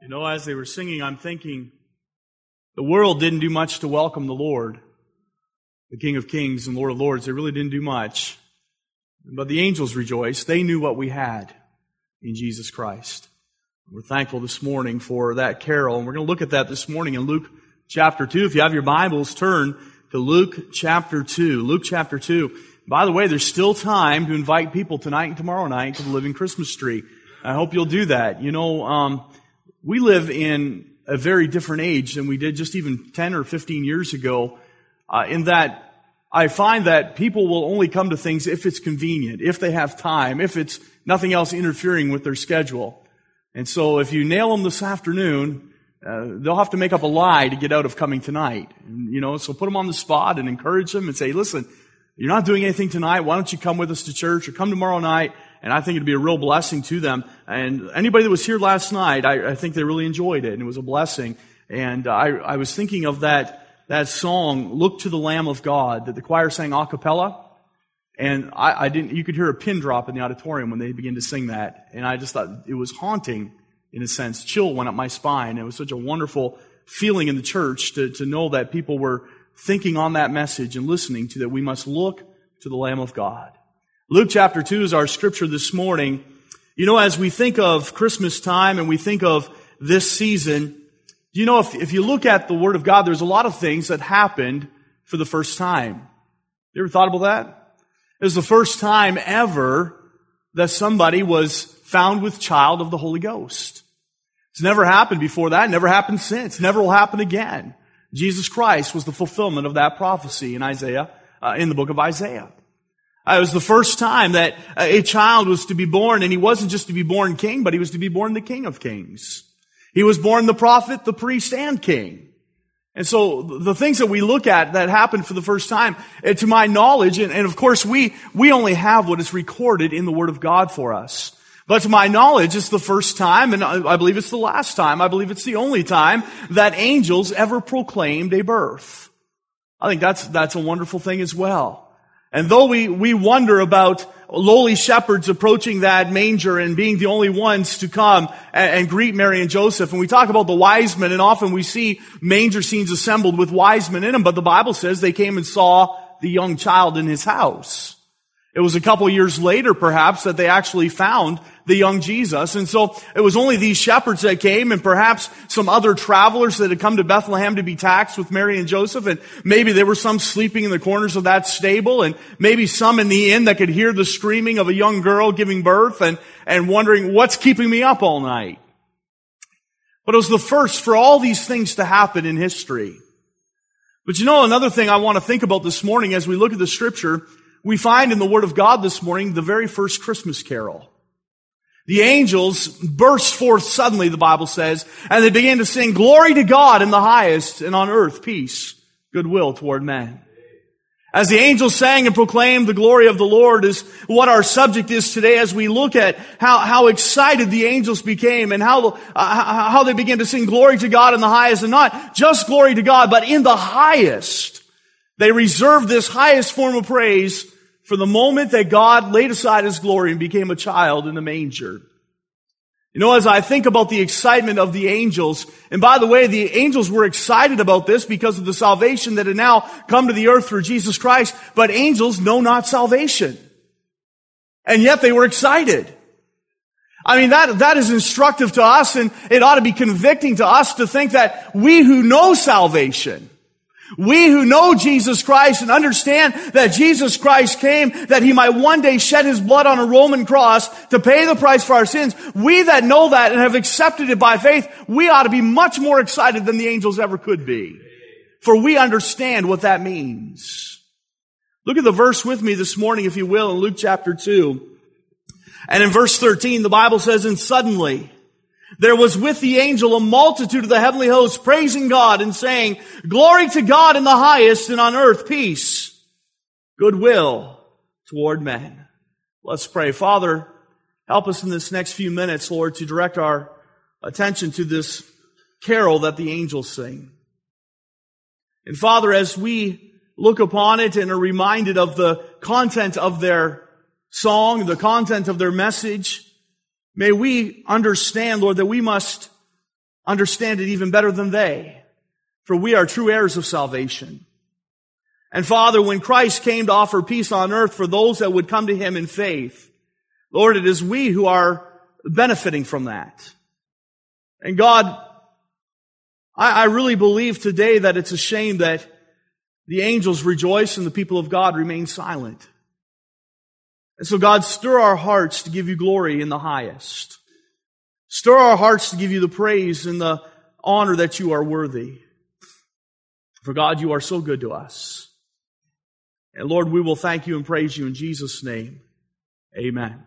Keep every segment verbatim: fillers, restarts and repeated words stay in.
You know, as they were singing, I'm thinking, the world didn't do much to welcome the Lord, the King of Kings and Lord of Lords. They really didn't do much. But the angels rejoiced. They knew what we had in Jesus Christ. We're thankful this morning for that carol, and we're going to look at that this morning in Luke chapter two. If you have your Bibles, turn to Luke chapter two. Luke chapter two. By the way, there's still time to invite people tonight and tomorrow night to the Living Christmas Tree. I hope you'll do that. You know, um, we live in a very different age than we did just even ten or fifteen years ago, uh, in that I find that people will only come to things if it's convenient, if they have time, if it's nothing else interfering with their schedule. And so if you nail them this afternoon, uh, they'll have to make up a lie to get out of coming tonight. And, you know, so put them on the spot and encourage them and say, listen, you're not doing anything tonight. Why don't you come with us to church or come tomorrow night? And I think it'd be a real blessing to them. And anybody that was here last night, I, I think they really enjoyed it, and it was a blessing. And I, I was thinking of that that song, "Look to the Lamb of God," that the choir sang a cappella. And I, I didn't. You could hear a pin drop in the auditorium when they began to sing that. And I just thought it was haunting, in a sense. Chill went up my spine. It was such a wonderful feeling in the church to, to know that people were thinking on that message and listening to that we must look to the Lamb of God. Luke chapter two is our scripture this morning. You know, as we think of Christmas time and we think of this season, you know, if, if you look at the Word of God, there's a lot of things that happened for the first time. You ever thought about that? It was the first time ever that somebody was found with child of the Holy Ghost. It's never happened before that, never happened since, never will happen again. Jesus Christ was the fulfillment of that prophecy in Isaiah, uh, in the book of Isaiah. Uh, it was the first time that uh, a child was to be born, and he wasn't just to be born king, but he was to be born the King of Kings. He was born the prophet, the priest, and king. And so the things that we look at that happened for the first time, uh, to my knowledge, and, and of course we, we only have what is recorded in the Word of God for us. But to my knowledge, it's the first time, and I believe it's the last time, I believe it's the only time that angels ever proclaimed a birth. I think that's, that's a wonderful thing as well. And though we, we wonder about lowly shepherds approaching that manger and being the only ones to come and, and greet Mary and Joseph, and we talk about the wise men, and often we see manger scenes assembled with wise men in them, but the Bible says they came and saw the young child in his house. It was a couple years later, perhaps, that they actually found the young Jesus. And so it was only these shepherds that came, and perhaps some other travelers that had come to Bethlehem to be taxed with Mary and Joseph. And maybe there were some sleeping in the corners of that stable, and maybe some in the inn that could hear the screaming of a young girl giving birth and, and wondering, what's keeping me up all night? But it was the first for all these things to happen in history. But you know, another thing I want to think about this morning as we look at the scripture, we find in the Word of God this morning the very first Christmas carol. The angels burst forth suddenly, the Bible says, and they began to sing, "Glory to God in the highest, and on earth peace, goodwill toward men." As the angels sang and proclaimed the glory of the Lord is what our subject is today, as we look at how, how excited the angels became and how, uh, how they began to sing glory to God in the highest, and not just glory to God, but in the highest. They reserved this highest form of praise for the moment that God laid aside His glory and became a child in the manger. You know, as I think about the excitement of the angels, and by the way, the angels were excited about this because of the salvation that had now come to the earth through Jesus Christ, but angels know not salvation. And yet they were excited. I mean, that, that is instructive to us, and it ought to be convicting to us to think that we who know salvation, we who know Jesus Christ and understand that Jesus Christ came that He might one day shed His blood on a Roman cross to pay the price for our sins, we that know that and have accepted it by faith, we ought to be much more excited than the angels ever could be. For we understand what that means. Look at the verse with me this morning, if you will, in Luke chapter two. And in verse thirteen, the Bible says, "And suddenly there was with the angel a multitude of the heavenly hosts praising God and saying, Glory to God in the highest, and on earth peace, goodwill toward men." Let's pray. Father, help us in this next few minutes, Lord, to direct our attention to this carol that the angels sing. And Father, as we look upon it and are reminded of the content of their song, the content of their message, may we understand, Lord, that we must understand it even better than they, for we are true heirs of salvation. And Father, when Christ came to offer peace on earth for those that would come to Him in faith, Lord, it is we who are benefiting from that. And God, I, I really believe today that it's a shame that the angels rejoice and the people of God remain silent. And so God, stir our hearts to give You glory in the highest. Stir our hearts to give You the praise and the honor that You are worthy. For God, You are so good to us. And Lord, we will thank You and praise You in Jesus' name. Amen.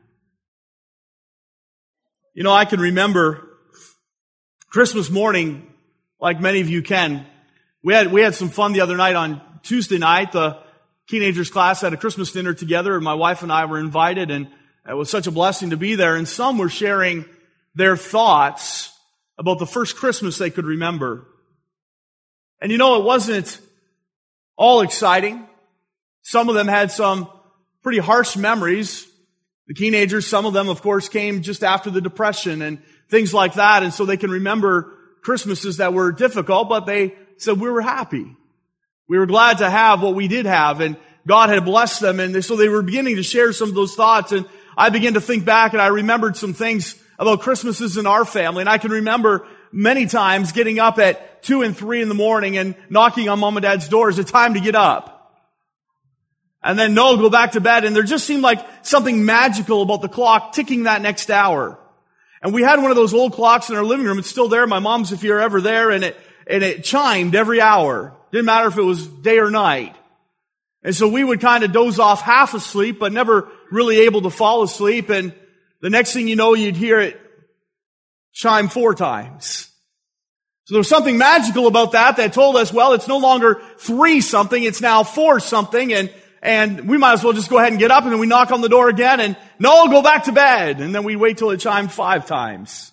You know, I can remember Christmas morning, like many of you can. We had, we had some fun the other night on Tuesday night. The teenagers class had a Christmas dinner together, and my wife and I were invited, and it was such a blessing to be there. And some were sharing their thoughts about the first Christmas they could remember. And you know, it wasn't all exciting. Some of them had some pretty harsh memories. The teenagers, some of them, of course, came just after the Depression and things like that, and so they can remember Christmases that were difficult, but they said we were happy. We were glad to have what we did have, and God had blessed them, and so they were beginning to share some of those thoughts, and I began to think back, and I remembered some things about Christmases in our family, and I can remember many times getting up at two and three in the morning and knocking on Mom and Dad's doors. It's time to get up. And then, no, go back to bed. And there just seemed like something magical about the clock ticking that next hour. And we had one of those old clocks in our living room. It's still there. My mom's, if you're ever there, and it, and it chimed every hour. Didn't matter if it was day or night. And so we would kind of doze off half asleep, but never really able to fall asleep. And the next thing you know, you'd hear it chime four times. So there was something magical about that that told us, well, it's no longer three something, it's now four something, and And we might as well just go ahead and get up, and then we knock on the door again, and no, go back to bed. And then we wait till it chimed five times.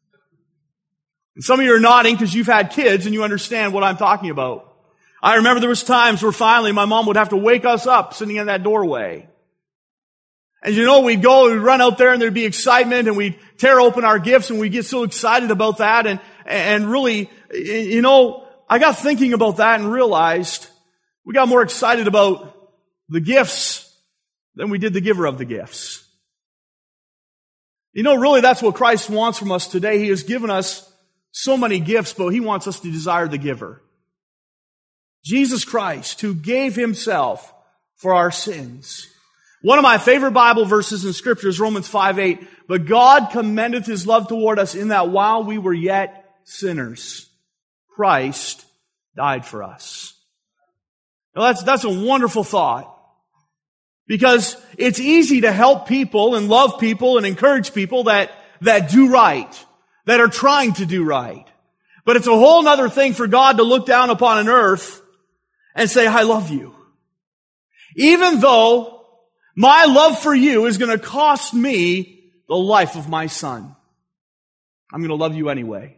And some of you are nodding because you've had kids and you understand what I'm talking about. I remember there was times where finally my mom would have to wake us up sitting in that doorway. And you know, we'd go, we'd run out there, and there'd be excitement, and we'd tear open our gifts, and we'd get so excited about that. And, and really, you know, I got thinking about that and realized we got more excited about the gifts than we did the giver of the gifts. You know, really that's what Christ wants from us today. He has given us so many gifts, but He wants us to desire the giver. Jesus Christ, who gave Himself for our sins. One of my favorite Bible verses in Scripture is Romans five eight. But God commendeth His love toward us in that while we were yet sinners, Christ died for us. Now that's, that's a wonderful thought. Because it's easy to help people and love people and encourage people that, that do right, that are trying to do right. But it's a whole other thing for God to look down upon an earth and say, I love you. Even though my love for you is going to cost me the life of my son, I'm going to love you anyway.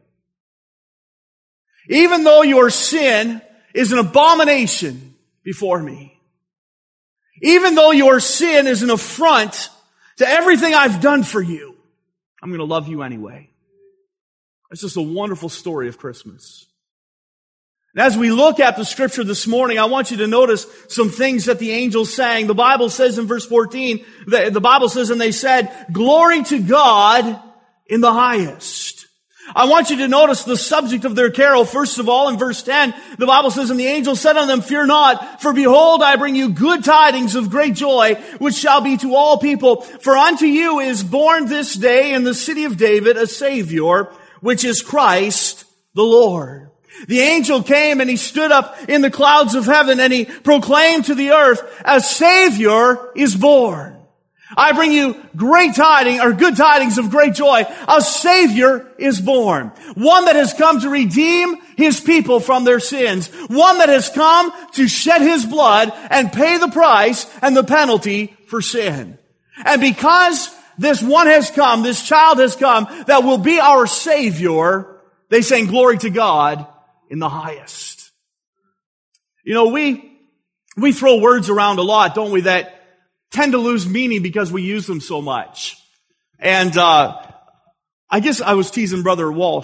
Even though your sin is an abomination before me. Even though your sin is an affront to everything I've done for you, I'm going to love you anyway. It's just a wonderful story of Christmas. And as we look at the Scripture this morning, I want you to notice some things that the angels sang. The Bible says in verse fourteen, the, the Bible says, and they said, glory to God in the highest. I want you to notice the subject of their carol. First of all, in verse ten, the Bible says, and the angel said unto them, fear not, for behold, I bring you good tidings of great joy, which shall be to all people. For unto you is born this day in the city of David a Savior, which is Christ the Lord. The angel came and he stood up in the clouds of heaven and he proclaimed to the earth, a Savior is born. I bring you great tidings, or good tidings of great joy. A Savior is born. One that has come to redeem His people from their sins. One that has come to shed His blood and pay the price and the penalty for sin. And because this one has come, this child has come, that will be our Savior, they sang glory to God in the highest. You know, we, we throw words around a lot, don't we, that tend to lose meaning because we use them so much. And uh I guess I was teasing Brother Walsh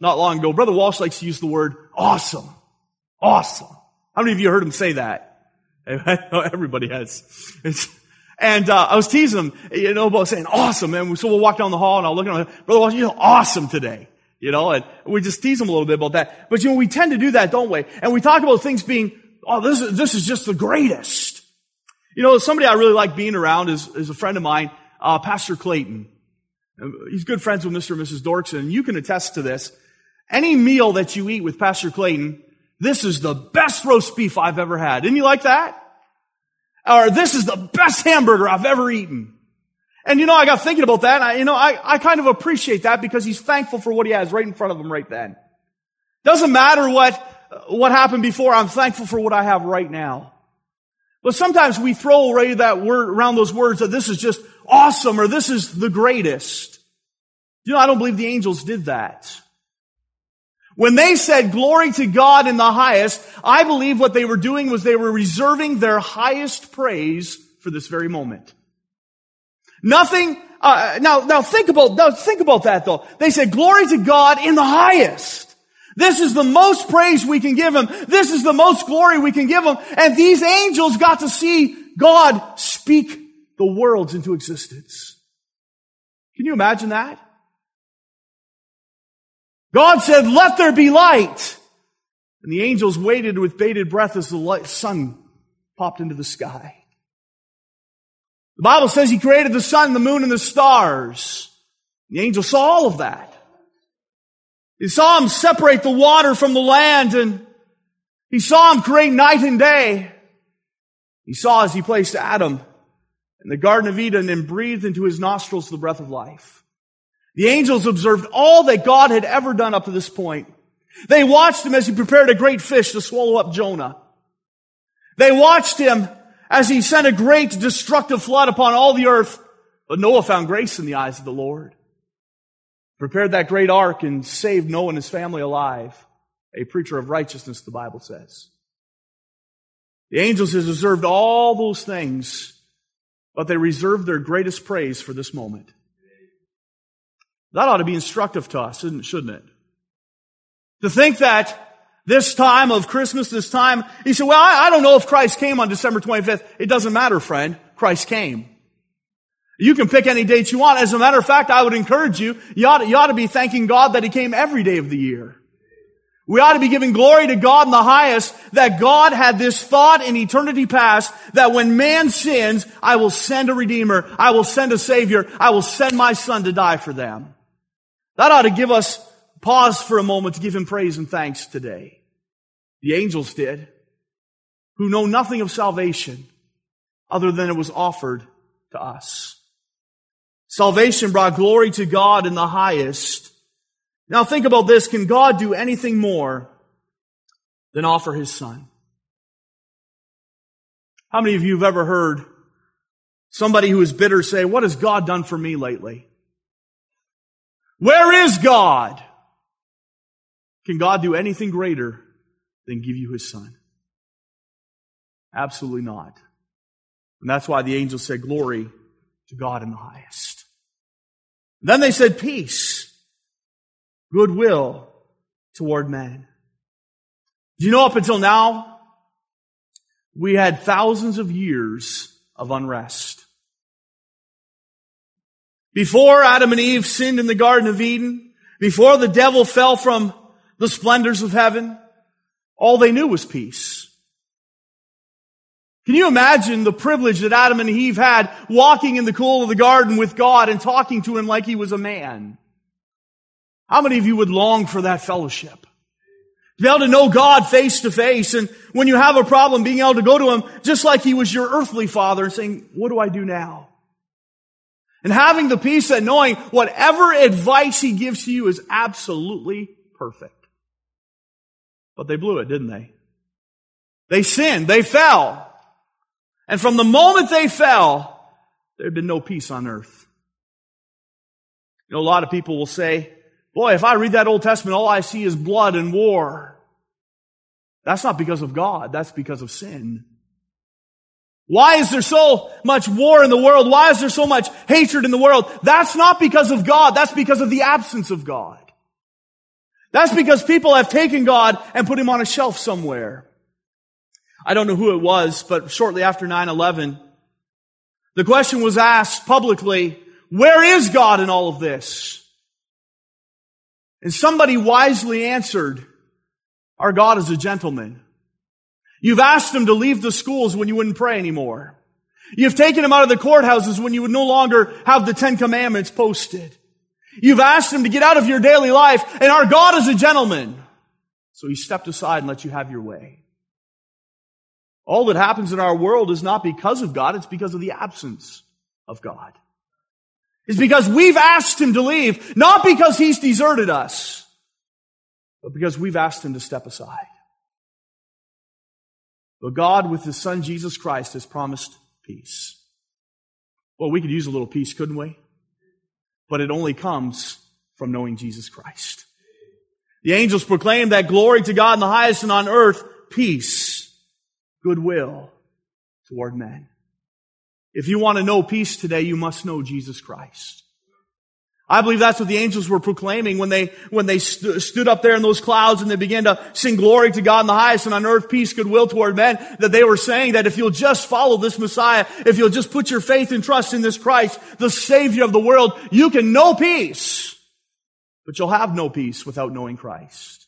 not long ago. Brother Walsh likes to use the word awesome. Awesome. How many of you heard him say that? Everybody has. It's, and uh, I was teasing him, you know, about saying awesome. And so we'll walk down the hall and I'll look at him, Brother Walsh, you're awesome today. You know, and we just tease him a little bit about that. But you know, we tend to do that, don't we? And we talk about things being, oh, this is, this is just the greatest. You know, somebody I really like being around is, is a friend of mine, uh, Pastor Clayton. He's good friends with Mister and Missus Dorkson, and you can attest to this. Any meal that you eat with Pastor Clayton, this is the best roast beef I've ever had. Didn't you like that? Or this is the best hamburger I've ever eaten. And you know, I got thinking about that, and I, you know, I, I kind of appreciate that because he's thankful for what he has right in front of him right then. Doesn't matter what, what happened before, I'm thankful for what I have right now. But sometimes we throw away that word, around those words that this is just awesome or this is the greatest. You know, I don't believe the angels did that. When they said glory to God in the highest, I believe what they were doing was they were reserving their highest praise for this very moment. Nothing, uh, now, now think about, now think about that though. They said glory to God in the highest. This is the most praise we can give Him. This is the most glory we can give Him. And these angels got to see God speak the worlds into existence. Can you imagine that? God said, let there be light. And the angels waited with bated breath as the light, sun popped into the sky. The Bible says He created the sun, the moon, and the stars. The angels saw all of that. He saw Him separate the water from the land, and He saw Him create night and day. He saw as He placed Adam in the Garden of Eden and breathed into his nostrils the breath of life. The angels observed all that God had ever done up to this point. They watched Him as He prepared a great fish to swallow up Jonah. They watched Him as He sent a great destructive flood upon all the earth. But Noah found grace in the eyes of the Lord. Prepared that great ark and saved Noah and his family alive. A preacher of righteousness, the Bible says. The angels have observed all those things, but they reserved their greatest praise for this moment. That ought to be instructive to us, shouldn't it? To think that this time of Christmas, this time, you say, well, I, I don't know if Christ came on December twenty-fifth. It doesn't matter, friend. Christ came. You can pick any date you want. As a matter of fact, I would encourage you, you ought, to, you ought to be thanking God that He came every day of the year. We ought to be giving glory to God in the highest, that God had this thought in eternity past, that when man sins, I will send a Redeemer, I will send a Savior, I will send my Son to die for them. That ought to give us pause for a moment to give Him praise and thanks today. The angels did, who know nothing of salvation other than it was offered to us. Salvation brought glory to God in the highest. Now think about this. Can God do anything more than offer His Son? How many of you have ever heard somebody who is bitter say, what has God done for me lately? Where is God? Can God do anything greater than give you His Son? Absolutely not. And that's why the angels said, glory to God in the highest. Then they said, peace, goodwill toward men. Do you know up until now, we had thousands of years of unrest. Before Adam and Eve sinned in the Garden of Eden, before the devil fell from the splendors of heaven, all they knew was peace. Can you imagine the privilege that Adam and Eve had walking in the cool of the garden with God and talking to Him like He was a man? How many of you would long for that fellowship? To be able to know God face to face, and when you have a problem, being able to go to Him just like He was your earthly father and saying, what do I do now? And having the peace that knowing whatever advice He gives to you is absolutely perfect. But they blew it, didn't they? They sinned. They fell. And from the moment they fell, there had been no peace on earth. You know, a lot of people will say, boy, if I read that Old Testament, all I see is blood and war. That's not because of God. That's because of sin. Why is there so much war in the world? Why is there so much hatred in the world? That's not because of God. That's because of the absence of God. That's because people have taken God and put Him on a shelf somewhere. I don't know who it was, but shortly after nine eleven, the question was asked publicly, where is God in all of this? And somebody wisely answered, our God is a gentleman. You've asked Him to leave the schools when you wouldn't pray anymore. You've taken Him out of the courthouses when you would no longer have the Ten Commandments posted. You've asked Him to get out of your daily life, and our God is a gentleman. So He stepped aside and let you have your way. All that happens in our world is not because of God, it's because of the absence of God. It's because we've asked Him to leave, not because He's deserted us, but because we've asked Him to step aside. But God, with His Son Jesus Christ, has promised peace. Well, we could use a little peace, couldn't we? But it only comes from knowing Jesus Christ. The angels proclaim that glory to God in the highest, and on earth, peace, goodwill toward men. If you want to know peace today, you must know Jesus Christ. I believe that's what the angels were proclaiming when they, when they st- stood up there in those clouds and they began to sing glory to God in the highest and on earth peace, goodwill toward men, that they were saying that if you'll just follow this Messiah, if you'll just put your faith and trust in this Christ, the Savior of the world, you can know peace. But you'll have no peace without knowing Christ.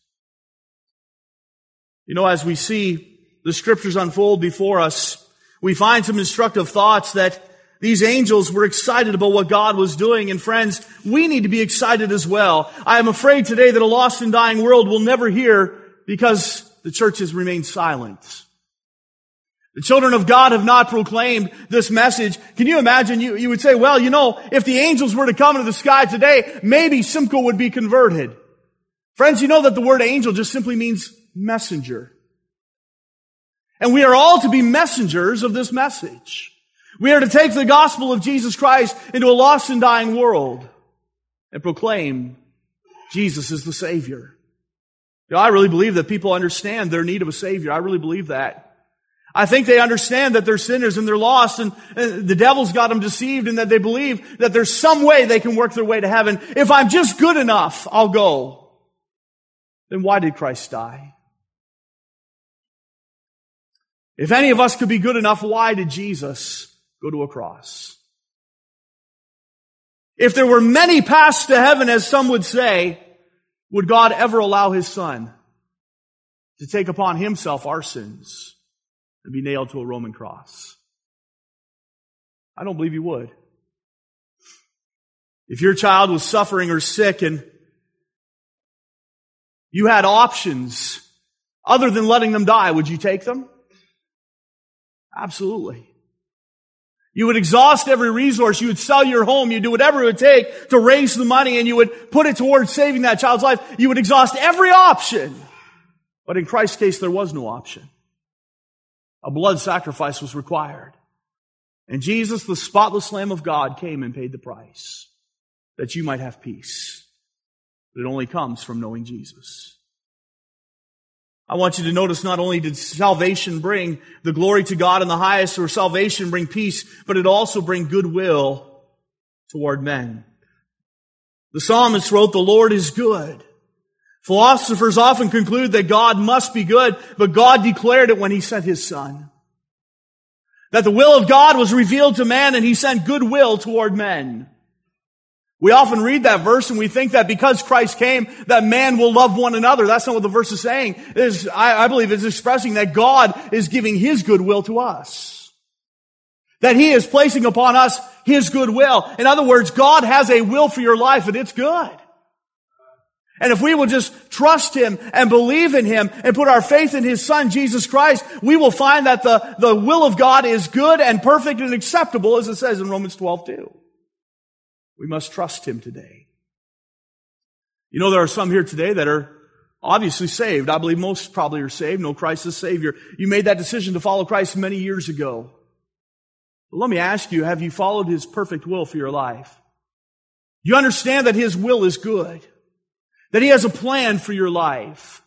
You know, as we see the Scriptures unfold before us, we find some instructive thoughts that these angels were excited about what God was doing. And friends, we need to be excited as well. I am afraid today that a lost and dying world will never hear because the church has remained silent. The children of God have not proclaimed this message. Can you imagine? You, you would say, well, you know, if the angels were to come into the sky today, maybe Simcoe would be converted. Friends, you know that the word angel just simply means messenger. And we are all to be messengers of this message. We are to take the gospel of Jesus Christ into a lost and dying world and proclaim Jesus is the Savior. You know, I really believe that people understand their need of a Savior. I really believe that. I think they understand that they're sinners and they're lost and, and the devil's got them deceived, and that they believe that there's some way they can work their way to heaven. If I'm just good enough, I'll go. Then why did Christ die? If any of us could be good enough, why did Jesus go to a cross? If there were many paths to heaven, as some would say, would God ever allow His Son to take upon Himself our sins and be nailed to a Roman cross? I don't believe He would. If your child was suffering or sick and you had options other than letting them die, would you take them? Absolutely. You would exhaust every resource. You would sell your home. You'd do whatever it would take to raise the money, and you would put it towards saving that child's life. You would exhaust every option. But in Christ's case, there was no option. A blood sacrifice was required. And Jesus, the spotless Lamb of God, came and paid the price that you might have peace. But it only comes from knowing Jesus. I want you to notice, not only did salvation bring the glory to God in the highest, or salvation bring peace, but it also bring goodwill toward men. The psalmist wrote, "The Lord is good." Philosophers often conclude that God must be good, but God declared it when He sent His Son. That the will of God was revealed to man, and He sent goodwill toward men. We often read that verse and we think that because Christ came, that man will love one another. That's not what the verse is saying. It is, I, I believe it's expressing that God is giving His goodwill to us. That He is placing upon us His goodwill. In other words, God has a will for your life, and it's good. And if we will just trust Him and believe in Him and put our faith in His Son, Jesus Christ, we will find that the, the will of God is good and perfect and acceptable, as it says in Romans twelve two. We must trust Him today. You know, there are some here today that are obviously saved. I believe most probably are saved, know Christ as Savior. You made that decision to follow Christ many years ago. But let me ask you, have you followed His perfect will for your life? You understand that His will is good, that He has a plan for your life.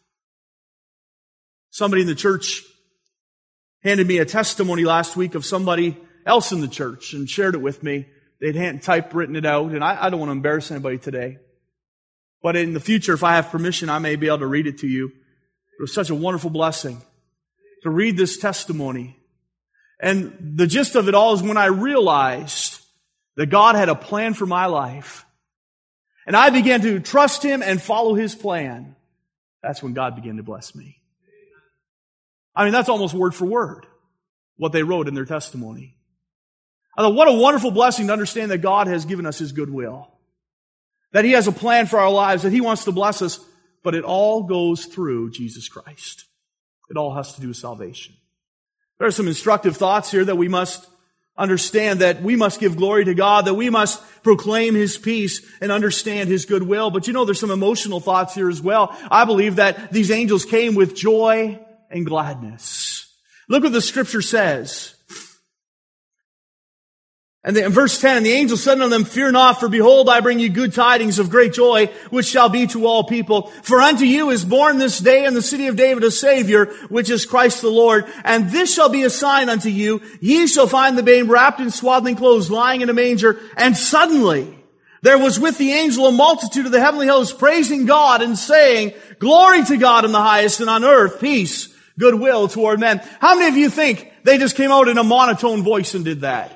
Somebody in the church handed me a testimony last week of somebody else in the church and shared it with me. They'd hand typewritten it out, and I, I don't want to embarrass anybody today. But in the future, if I have permission, I may be able to read it to you. It was such a wonderful blessing to read this testimony. And the gist of it all is when I realized that God had a plan for my life, and I began to trust Him and follow His plan, that's when God began to bless me. I mean, that's almost word for word what they wrote in their testimony. I thought, what a wonderful blessing to understand that God has given us His goodwill, that He has a plan for our lives, that He wants to bless us, but it all goes through Jesus Christ. It all has to do with salvation. There are some instructive thoughts here that we must understand, that we must give glory to God, that we must proclaim His peace and understand His goodwill. But you know, there's some emotional thoughts here as well. I believe that these angels came with joy and gladness. Look what the Scripture says. And in verse ten, and the angel said unto them, Fear not, for behold, I bring you good tidings of great joy, which shall be to all people. For unto you is born this day in the city of David a Savior, which is Christ the Lord. And this shall be a sign unto you. Ye shall find the babe wrapped in swaddling clothes, lying in a manger. And suddenly there was with the angel a multitude of the heavenly hosts, praising God and saying, Glory to God in the highest, and on earth peace, goodwill toward men. How many of you think they just came out in a monotone voice and did that?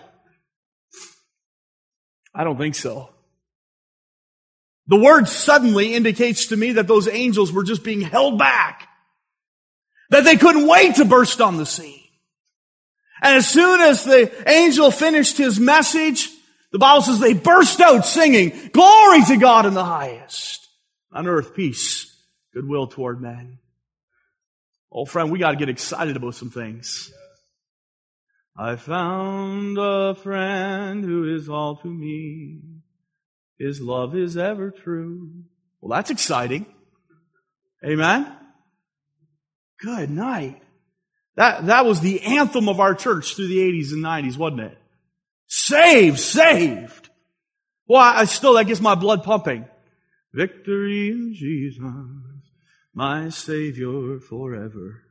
I don't think so. The word suddenly indicates to me that those angels were just being held back, that they couldn't wait to burst on the scene. And as soon as the angel finished his message, the Bible says they burst out singing, Glory to God in the highest, on earth peace, goodwill toward men. Oh, friend, we got to get excited about some things. I found a friend who is all to me. His love is ever true. Well, that's exciting. Amen? Good night. That, that was the anthem of our church through the eighties and nineties, wasn't it? Saved, saved. Well, I still, that gets my blood pumping. Victory in Jesus, my Savior forever.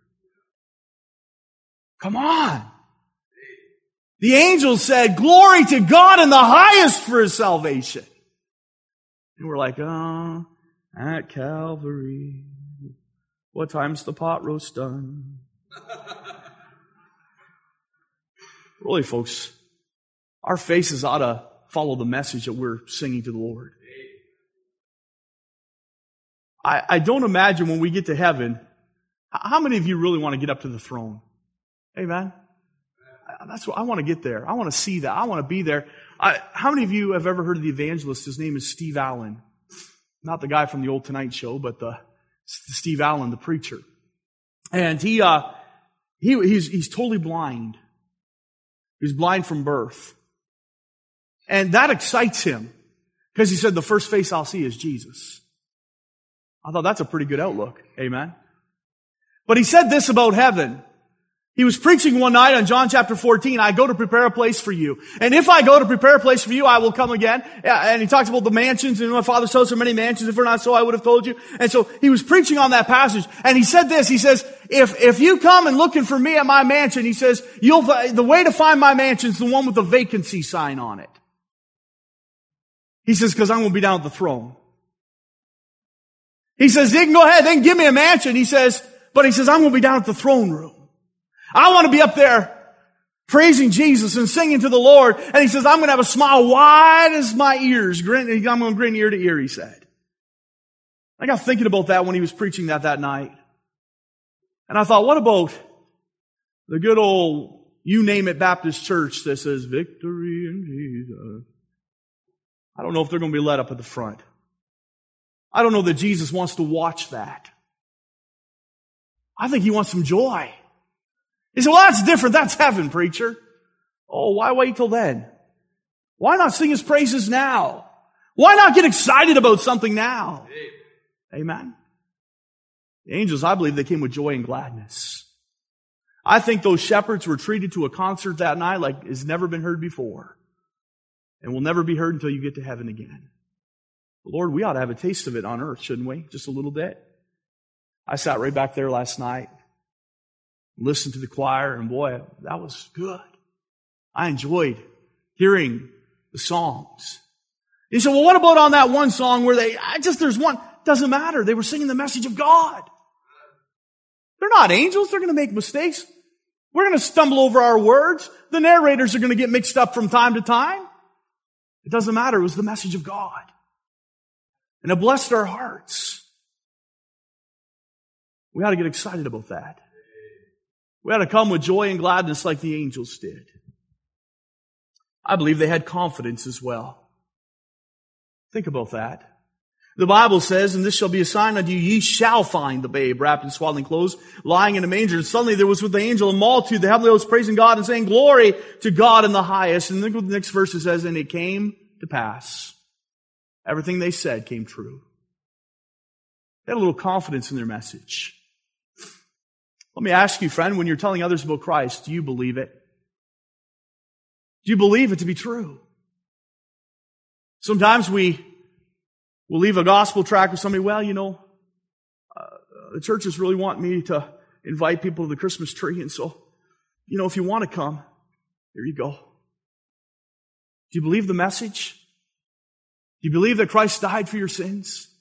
Come on. The angel said, Glory to God in the highest for His salvation. And we're like, oh, at Calvary, what time's the pot roast done? Really, folks, our faces ought to follow the message that we're singing to the Lord. I, I don't imagine when we get to heaven, how many of you really want to get up to the throne? Amen? That's what I want to get there. I want to see that. I want to be there. I, how many of you have ever heard of the evangelist? His name is Steve Allen. Not the guy from the old Tonight Show, but the Steve Allen, the preacher. And he, uh, he, he's, he's totally blind. He's blind from birth. And that excites him because he said, the first face I'll see is Jesus. I thought that's a pretty good outlook. Amen. But he said this about heaven. He was preaching one night on John chapter fourteen, I go to prepare a place for you. And if I go to prepare a place for you, I will come again. And he talks about the mansions, and my Father's house are many mansions. If we're not so, I would have told you. And so he was preaching on that passage. And he said this, he says, if, if you come and looking for me at my mansion, he says, you'll, the way to find my mansion is the one with the vacancy sign on it. He says, because I'm going to be down at the throne. He says, they can go ahead, they can give me a mansion. He says, but he says, I'm going to be down at the throne room. I want to be up there praising Jesus and singing to the Lord. And he says, I'm going to have a smile wide as my ears. Grin, I'm going to grin ear to ear, he said. I got thinking about that when he was preaching that that night. And I thought, what about the good old you name it Baptist church that says victory in Jesus? I don't know if they're going to be let up at the front. I don't know that Jesus wants to watch that. I think He wants some joy. He said, well, that's different. That's heaven, preacher. Oh, why wait till then? Why not sing His praises now? Why not get excited about something now? Amen. The angels, I believe, they came with joy and gladness. I think those shepherds were treated to a concert that night like has never been heard before and will never be heard until you get to heaven again. Lord, we ought to have a taste of it on earth, shouldn't we? Just a little bit. I sat right back there last night, listened to the choir, and boy, that was good. I enjoyed hearing the songs. You say, well, what about on that one song where they, I just, there's one, doesn't matter. They were singing the message of God. They're not angels. They're going to make mistakes. We're going to stumble over our words. The narrators are going to get mixed up from time to time. It doesn't matter. It was the message of God. And it blessed our hearts. We ought to get excited about that. We ought to come with joy and gladness like the angels did. I believe they had confidence as well. Think about that. The Bible says, and this shall be a sign unto you, ye shall find the babe wrapped in swaddling clothes, lying in a manger. And suddenly there was with the angel a multitude, the heavenly hosts praising God and saying, glory to God in the highest. And look what the next verse says, and it came to pass. Everything they said came true. They had a little confidence in their message. Let me ask you, friend, when you're telling others about Christ, do you believe it? Do you believe it to be true? Sometimes we will leave a gospel tract with somebody, well, you know, uh, the churches really want me to invite people to the Christmas tree, and so, you know, if you want to come, here you go. Do you believe the message? Do you believe that Christ died for your sins?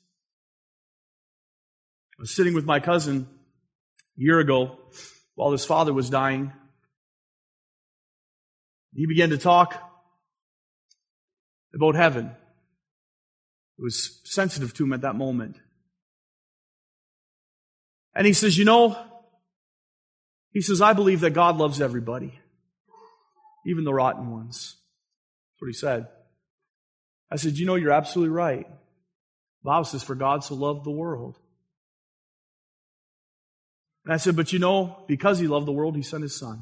I was sitting with my cousin a year ago while his father was dying. He began to talk about heaven. It was sensitive to him at that moment. And he says, you know, he says, I believe that God loves everybody, even the rotten ones. That's what he said. I said, you know, you're absolutely right. The Bible says, for God so loved the world. And I said, but you know, because He loved the world, He sent His Son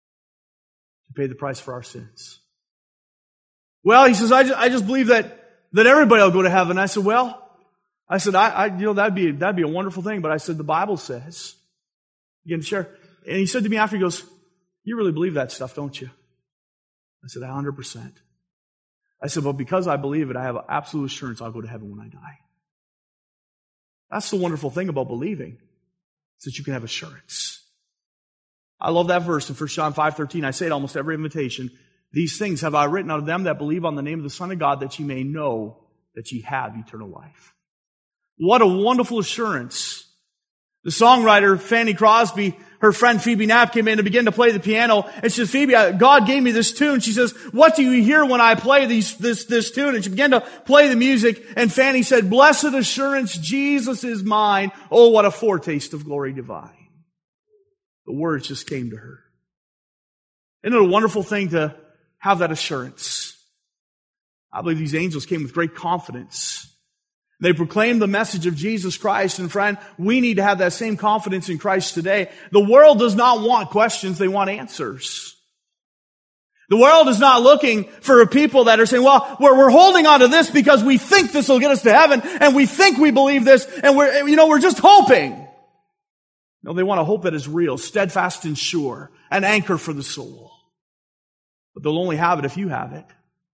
to pay the price for our sins. Well, he says, I just, I just believe that, that everybody will go to heaven. I said, well, I said, I, I, you know, that'd be, that'd be a wonderful thing. But I said, the Bible says, again, share. And he said to me after, he goes, you really believe that stuff, don't you? I said, one hundred percent. I said, well, because I believe it, I have absolute assurance I'll go to heaven when I die. That's the wonderful thing about believing, is that you can have assurance. I love that verse in First John five thirteen. I say it almost every invitation. These things have I written unto them that believe on the name of the Son of God, that ye may know that ye have eternal life. What a wonderful assurance. The songwriter, Fanny Crosby, her friend Phoebe Knapp came in and began to play the piano. And she says, Phoebe, God gave me this tune. She says, what do you hear when I play these, this, this tune? And she began to play the music. And Fanny said, blessed assurance, Jesus is mine. Oh, what a foretaste of glory divine. The words just came to her. Isn't it a wonderful thing to have that assurance? I believe these angels came with great confidence. They proclaimed the message of Jesus Christ. And friend, we need to have that same confidence in Christ today. The world does not want questions. They want answers. The world is not looking for people that are saying, well, we're, we're holding on to this because we think this will get us to heaven, and we think we believe this, and we're, you know, we're just hoping. No, they want a hope that is real, steadfast and sure, an anchor for the soul. But they'll only have it if you have it.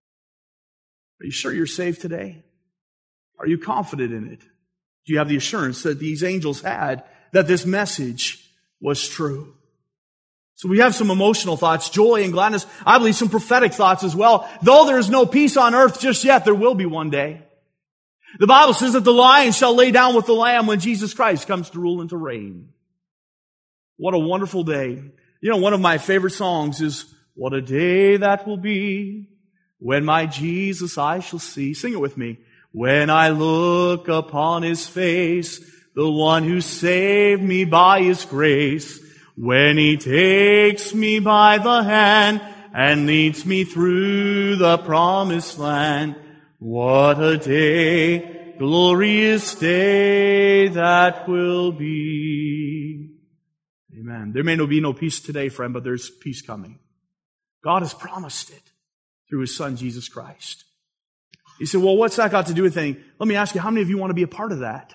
Are you sure you're saved today? Are you confident in it? Do you have the assurance that these angels had that this message was true? So we have some emotional thoughts, joy and gladness. I believe some prophetic thoughts as well. Though there is no peace on earth just yet, there will be one day. The Bible says that the lion shall lay down with the lamb when Jesus Christ comes to rule and to reign. What a wonderful day. You know, one of my favorite songs is, what a day that will be when my Jesus I shall see. Sing it with me. When I look upon His face, the one who saved me by His grace, when He takes me by the hand and leads me through the promised land, what a day, glorious day that will be. Amen. There may be no peace today, friend, but there's peace coming. God has promised it through His Son, Jesus Christ. You say, well, what's that got to do with anything? Let me ask you, how many of you want to be a part of that?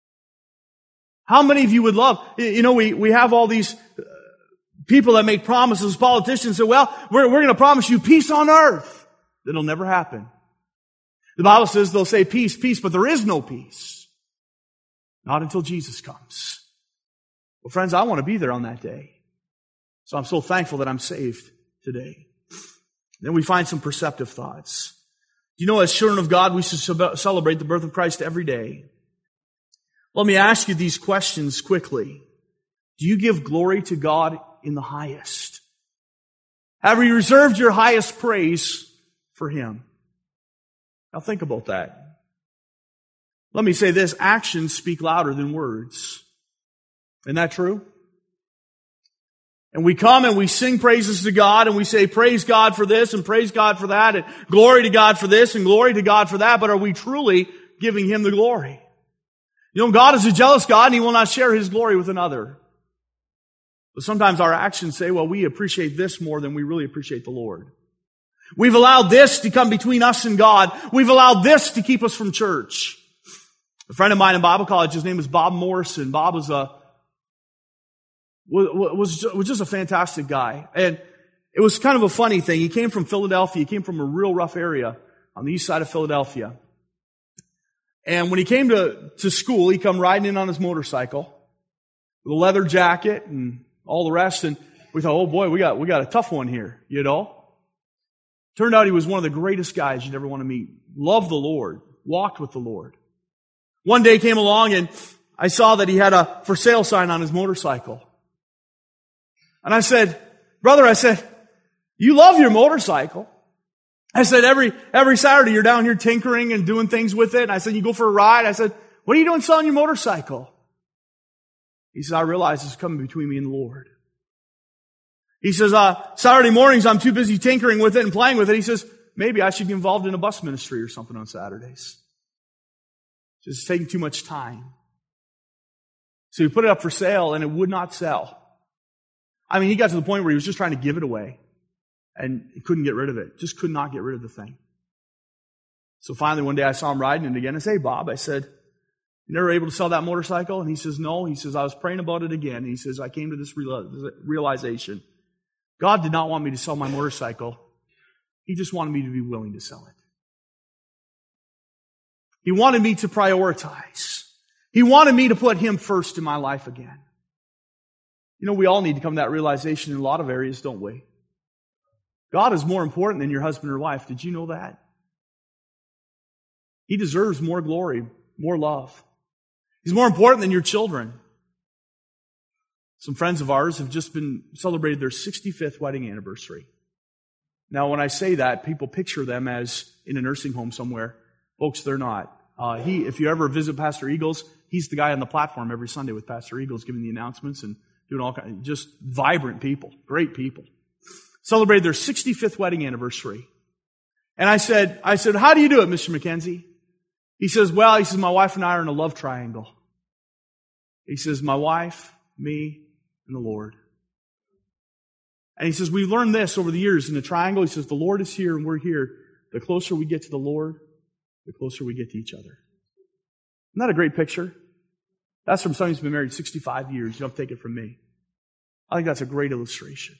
How many of you would love, you know, we, we have all these people that make promises, politicians say, well, we're, we're going to promise you peace on earth. That'll never happen. The Bible says they'll say peace, peace, but there is no peace. Not until Jesus comes. Well, friends, I want to be there on that day. So I'm so thankful that I'm saved today. Then we find some perceptive thoughts. You know, as children of God, we should celebrate the birth of Christ every day. Let me ask you these questions quickly. Do you give glory to God in the highest? Have you reserved your highest praise for Him? Now think about that. Let me say this, actions speak louder than words. Isn't that true? And we come and we sing praises to God and we say, praise God for this and praise God for that and glory to God for this and glory to God for that. But are we truly giving Him the glory? You know, God is a jealous God and He will not share His glory with another. But sometimes our actions say, well, we appreciate this more than we really appreciate the Lord. We've allowed this to come between us and God. We've allowed this to keep us from church. A friend of mine in Bible college, his name was Bob Morrison. Bob was a was, was just a fantastic guy. And it was kind of a funny thing. He came from Philadelphia. He came from a real rough area on the east side of Philadelphia. And when he came to, to school, he come riding in on his motorcycle with a leather jacket and all the rest. And we thought, oh boy, we got, we got a tough one here, you know. Turned out he was one of the greatest guys you'd ever want to meet. Loved the Lord. Walked with the Lord. One day came along and I saw that he had a for sale sign on his motorcycle. And I said, brother, I said, you love your motorcycle. I said, every, every Saturday you're down here tinkering and doing things with it. And I said, you go for a ride. I said, what are you doing selling your motorcycle? He said, I realize it's coming between me and the Lord. He says, uh, Saturday mornings I'm too busy tinkering with it and playing with it. He says, maybe I should get involved in a bus ministry or something on Saturdays. Just taking too much time. So he put it up for sale and it would not sell. I mean, he got to the point where he was just trying to give it away and he couldn't get rid of it. Just could not get rid of the thing. So finally one day I saw him riding it again. I said, hey, Bob, I said, you never able to sell that motorcycle? And he says, no. He says, I was praying about it again. And he says, I came to this realization. God did not want me to sell my motorcycle. He just wanted me to be willing to sell it. He wanted me to prioritize. He wanted me to put Him first in my life again. You know, we all need to come to that realization in a lot of areas, don't we? God is more important than your husband or wife. Did you know that? He deserves more glory, more love. He's more important than your children. Some friends of ours have just been celebrated their sixty-fifth wedding anniversary. Now, when I say that, people picture them as in a nursing home somewhere. Folks, they're not. Uh, he, if you ever visit Pastor Eagles, he's the guy on the platform every Sunday with Pastor Eagles giving the announcements and doing all kinds, just vibrant people, great people. Celebrated their sixty-fifth wedding anniversary. And I said, I said, how do you do it, Mister McKenzie? He says, well, he says, my wife and I are in a love triangle. He says, my wife, me, and the Lord. And he says, we've learned this over the years in the triangle. He says, the Lord is here and we're here. The closer we get to the Lord, the closer we get to each other. Isn't that a great picture? That's from somebody who's been married sixty-five years. You don't take it from me. I think that's a great illustration.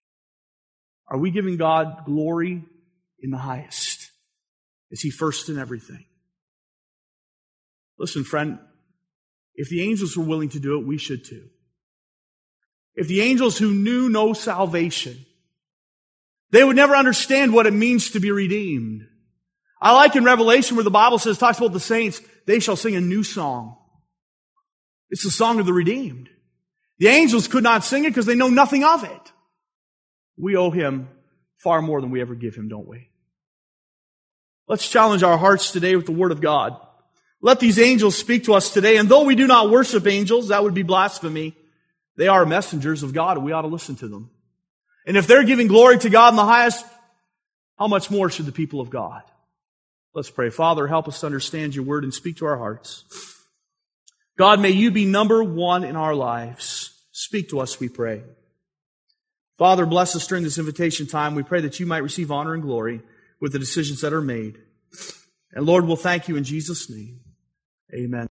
Are we giving God glory in the highest? Is He first in everything? Listen, friend, if the angels were willing to do it, we should too. If the angels who knew no salvation, they would never understand what it means to be redeemed. I like in Revelation where the Bible says, talks about the saints, they shall sing a new song. It's the song of the redeemed. The angels could not sing it because they know nothing of it. We owe Him far more than we ever give Him, don't we? Let's challenge our hearts today with the Word of God. Let these angels speak to us today. And though we do not worship angels, that would be blasphemy. They are messengers of God and we ought to listen to them. And if they're giving glory to God in the highest, how much more should the people of God? Let's pray. Father, help us to understand Your Word and speak to our hearts. God, may You be number one in our lives. Speak to us, we pray. Father, bless us during this invitation time. We pray that You might receive honor and glory with the decisions that are made. And Lord, we'll thank You in Jesus' name. Amen.